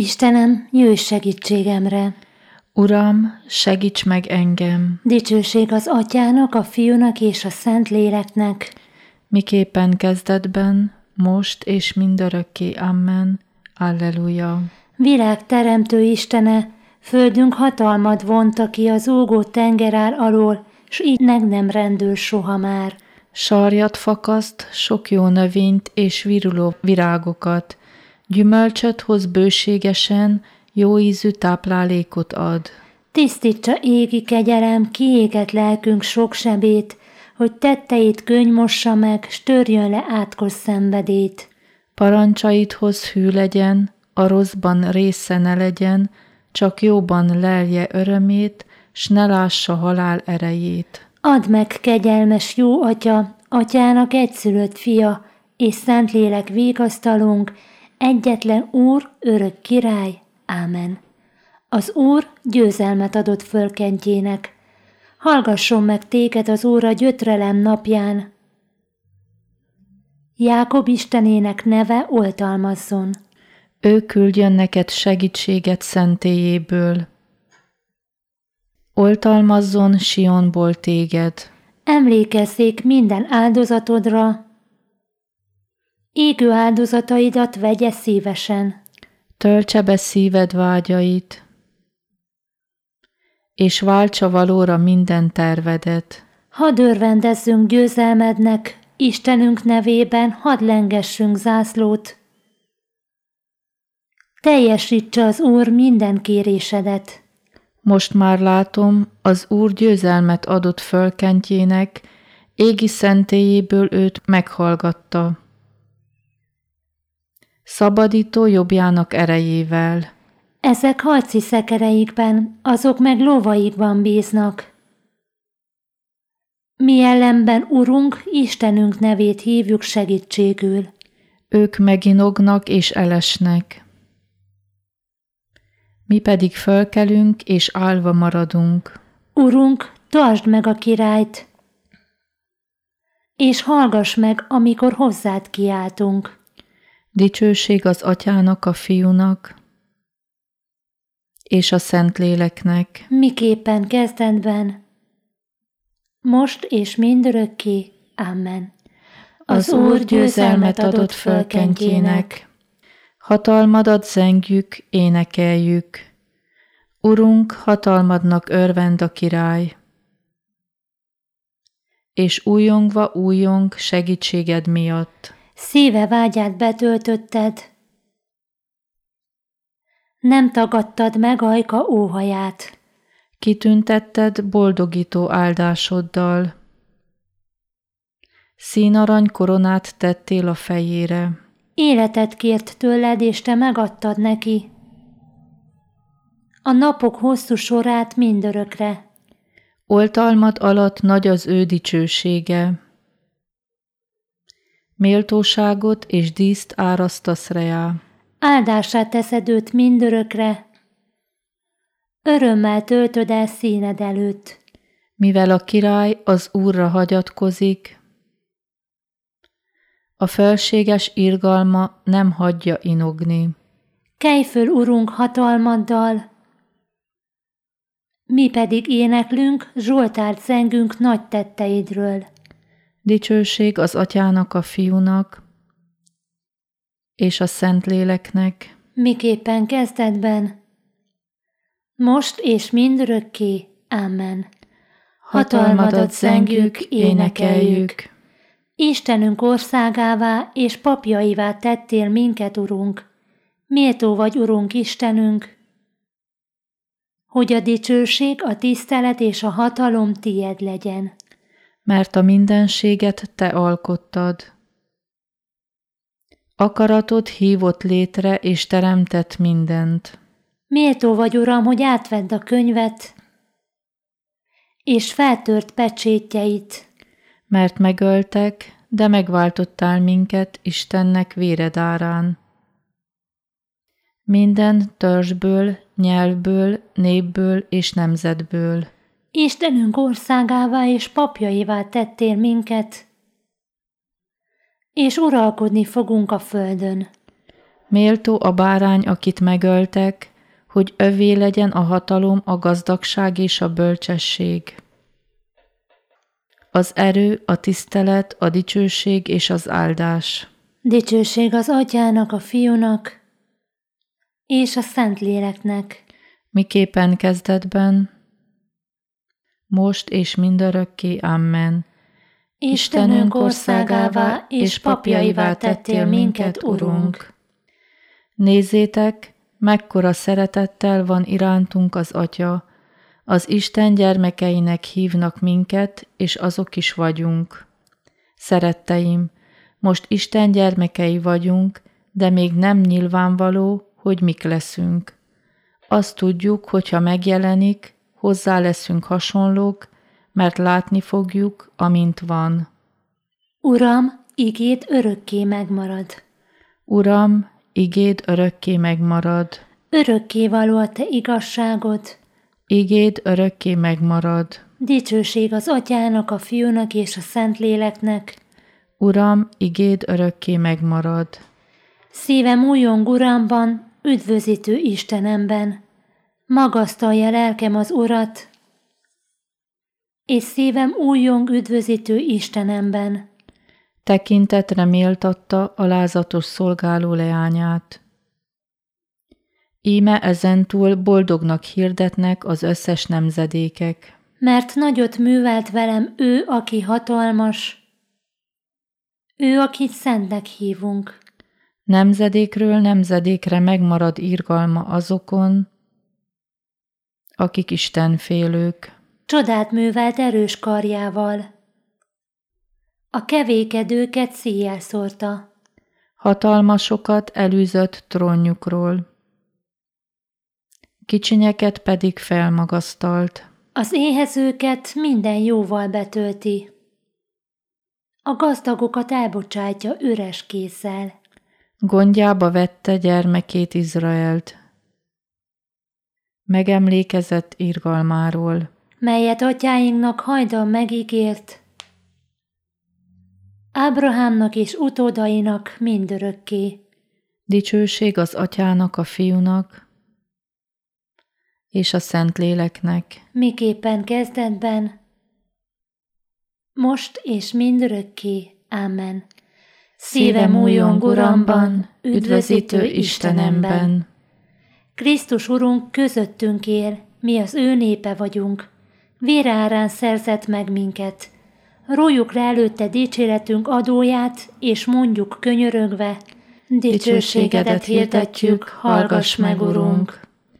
Istenem, jöjj segítségemre! Uram, segíts meg engem! Dicsőség az Atyának, a Fiúnak és a Szentléleknek, miképpen kezdetben, most és mindörökké. Amen. Alleluja. Világ teremtő Istene, földünk hatalmad vonta ki az úgó tengerár alól, s így meg nem rendül soha már. Sarjat fakaszt, sok jó növényt és viruló virágokat, gyümölcsöt hoz bőségesen, jó ízű táplálékot ad. Tisztítsa égi kegyelem kiégett lelkünk sok sebét, hogy tetteit könnymossa meg, s törjön le átkos szenvedét. Parancsaidhoz hű legyen, a rosszban része ne legyen, csak jóban lelje örömét, s ne lássa halál erejét. Add meg, kegyelmes jó Atya, Atyának egyszülött fia, és Szentlélek vigasztalunk, egyetlen Úr, örök király. Ámen. Az Úr győzelmet adott fölkentjének. Hallgasson meg téged az Úr a gyötrelem napján. Jákob Istenének neve oltalmazzon. Ő küldjön neked segítséget szentélyéből. Oltalmazzon Sionból téged. Emlékezzék minden áldozatodra, égő áldozataidat vegye szívesen. Töltse be szíved vágyait, és váltsa valóra minden tervedet. Hadd örvendezzünk győzelmednek, Istenünk nevében hadd lengessünk zászlót. Teljesítse az Úr minden kérésedet. Most már látom, az Úr győzelmet adott fölkentjének, égi szentélyéből őt meghallgatta. Szabadító jobbjának erejével. Ezek harci szekereikben, azok meg lovaikban bíznak. Mi ellenben, Urunk, Istenünk nevét hívjuk segítségül. Ők meginognak és elesnek. Mi pedig fölkelünk és állva maradunk. Urunk, tartsd meg a királyt, és hallgass meg, amikor hozzád kiáltunk. Dicsőség az Atyának, a Fiúnak és a Szentléleknek. Miképpen kezdetben, most és mindörökké. Amen. Az Úr győzelmet adott fölkentjének. Hatalmadat zengjük, énekeljük. Urunk, hatalmadnak örvend a király. És újongva újong segítséged miatt. Szíve vágyát betöltötted, nem tagadtad meg ajka óhaját. Kitüntetted boldogító áldásoddal. Színarany koronát tettél a fejére. Életet kért tőled, és te megadtad neki. A napok hosszú sorát mindörökre. Oltalmad alatt nagy az ő dicsősége. Méltóságot és díszt árasztasz reá. Áldását teszed őt mindörökre. Örömmel töltöd el színed előtt. Mivel a király az Úrra hagyatkozik, a felséges irgalma nem hagyja inogni. Kelj föl, Urunk, hatalmaddal, mi pedig éneklünk, zsoltárt zengünk nagy tetteidről. Dicsőség az Atyának, a Fiúnak és a Szentléleknek. Miképpen kezdetben, most és mindörökké. Amen. Hatalmadat zengjük, énekeljük. Istenünk országává és papjaivá tettél minket, Urunk. Méltó vagy, Urunk Istenünk, hogy a dicsőség, a tisztelet és a hatalom tied legyen. Mert a mindenséget te alkottad. Akaratod hívott létre és teremtett mindent. Méltó vagy, Uram, hogy átvedd a könyvet, és feltört pecsétjeit. Mert megöltek, de megváltottál minket Istennek véred árán. Minden törzsből, nyelvből, népből és nemzetből. Istenünk országává és papjaivá tettél minket, és uralkodni fogunk a földön. Méltó a bárány, akit megöltek, hogy övé legyen a hatalom, a gazdagság és a bölcsesség. Az erő, a tisztelet, a dicsőség és az áldás. Dicsőség az Atyának, a Fiúnak és a Szentléleknek. Miképpen kezdetben, most és mindörökké. Amen. Istenünk országává és papjaivá tettél minket, Urunk. Nézzétek, mekkora szeretettel van irántunk az Atya, az Isten gyermekeinek hívnak minket, és azok is vagyunk. Szeretteim, most Isten gyermekei vagyunk, de még nem nyilvánvaló, hogy mik leszünk. Azt tudjuk, hogyha megjelenik, hozzá leszünk hasonlók, mert látni fogjuk, amint van. Uram, igéd örökké megmarad. Uram, igéd örökké megmarad. Örökké való a te igazságod. Igéd örökké megmarad. Dicsőség az Atyának, a Fiúnak és a Szentléleknek. Uram, igéd örökké megmarad. Szívem újjong Uramban, üdvözítő Istenemben. Magasztalja lelkem az Urat, és szívem újjong üdvözítő Istenemben. Tekintetre méltatta alázatos szolgáló leányát. Íme ezentúl boldognak hirdetnek az összes nemzedékek. Mert nagyot művelt velem ő, aki hatalmas, ő, akit szentnek hívunk. Nemzedékről nemzedékre megmarad irgalma azokon, akik istenfélők. Csodát művelt erős karjával. A kevékedőket szíjjel szórta. Hatalmasokat elűzött trónjukról. Kicsinyeket pedig felmagasztalt. Az éhezőket minden jóval betölti. A gazdagokat elbocsátja üres kézzel. Gondjába vette gyermekét Izraelt. Megemlékezett irgalmáról, melyet atyáinknak hajdan megígért, Ábrahámnak és utódainak mindörökké. Dicsőség az Atyának, a Fiúnak és a Szentléleknek. Miképpen kezdetben, most és mindörökké. Amen. Szívem újjong Uramban, üdvözítő Istenemben. Krisztus Urunk közöttünk él, mi az ő népe vagyunk. Vére árán szerzett meg minket. Rójuk rá előtte dicséretünk adóját, és mondjuk könyörögve, dicsőségedet hirdetjük, hallgass meg, Urunk.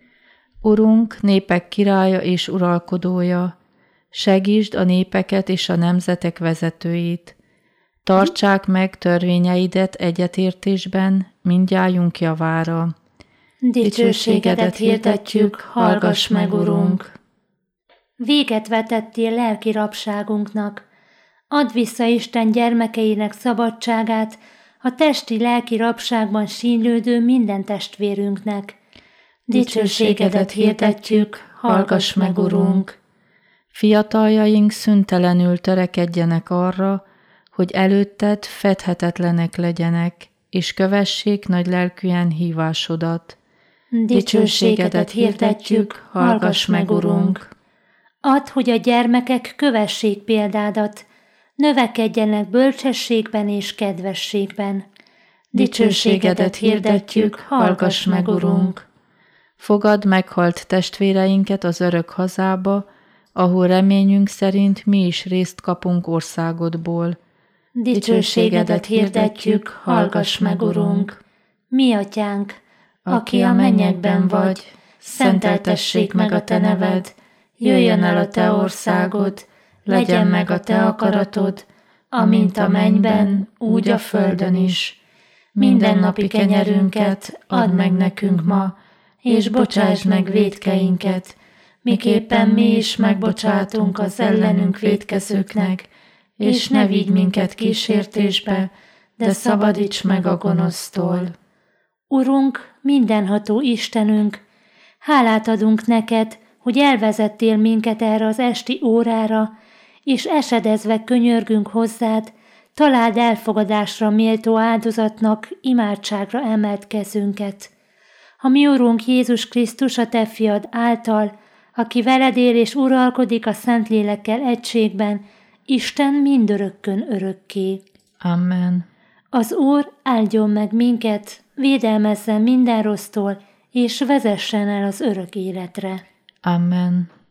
Urunk, népek királya és uralkodója, segítsd a népeket és a nemzetek vezetőit. Tartsák meg törvényeidet egyetértésben, mindnyájunk javára. Dicsőségedet hirdetjük, hallgass meg, Urunk. Véget vetettél lelki rabságunknak. Add vissza Isten gyermekeinek szabadságát a testi-lelki rabságban sínlődő minden testvérünknek. Dicsőségedet hirdetjük, hallgass meg, Urunk. Fiataljaink szüntelenül törekedjenek arra, hogy előtted fedhetetlenek legyenek, és kövessék nagy lelkűen hívásodat. Dicsőségedet hirdetjük, hallgass meg, Urunk. Add, hogy a gyermekek kövessék példádat, növekedjenek bölcsességben és kedvességben. Dicsőségedet hirdetjük, hallgass meg, Urunk. Fogadd meghalt testvéreinket az örök hazába, ahol reményünk szerint mi is részt kapunk országodból. Dicsőségedet hirdetjük, hallgass meg, Urunk. Mi atyánk, aki a mennyekben vagy, szenteltessék meg a te neved, jöjjön el a te országod, legyen meg a te akaratod, amint a mennyben, úgy a földön is. Mindennapi kenyerünket add meg nekünk ma, és bocsásd meg vétkeinket, miképpen mi is megbocsátunk az ellenünk vétkezőknek, és ne vigy minket kísértésbe, de szabadíts meg a gonosztól. Urunk, mindenható Istenünk, hálát adunk neked, hogy elvezettél minket erre az esti órára, és esedezve könyörgünk hozzád, találd elfogadásra méltó áldozatnak, imádságra emelt kezünket. A mi Urunk Jézus Krisztus, a Te fiad által, aki veled él és uralkodik a Szentlélekkel egységben, Isten mindörökkön örökké. Amen. Az Úr áldjon meg minket, védelmezzen minden rossztól, és vezessen el az örök életre. Amen.